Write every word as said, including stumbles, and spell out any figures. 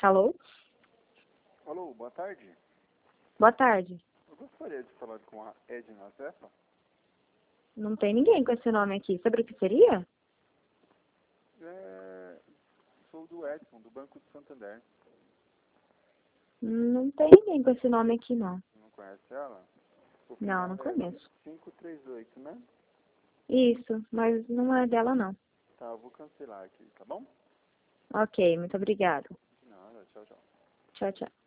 Alô? Alô, boa tarde. Boa tarde. Eu gostaria de falar com a Edna Zefa. Não tem ninguém com esse nome aqui. Sobre o que seria? É... Sou do Edson, do Banco de Santander. Não tem ninguém com esse nome aqui, não. Não conhece ela? O Não, final não é conheço. cinco três oito, né? Isso, mas não é dela, não. Tá, eu vou cancelar aqui, tá bom? Ok, muito obrigada. De nada, tchau, tchau. Tchau, tchau.